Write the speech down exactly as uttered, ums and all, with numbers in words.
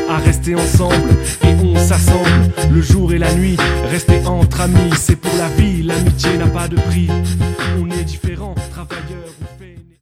à rester ensemble et on s'assemble. Le jour et la nuit, rester entre amis, c'est pour la vie, l'amitié n'a pas de prix. On est différents, travailleurs.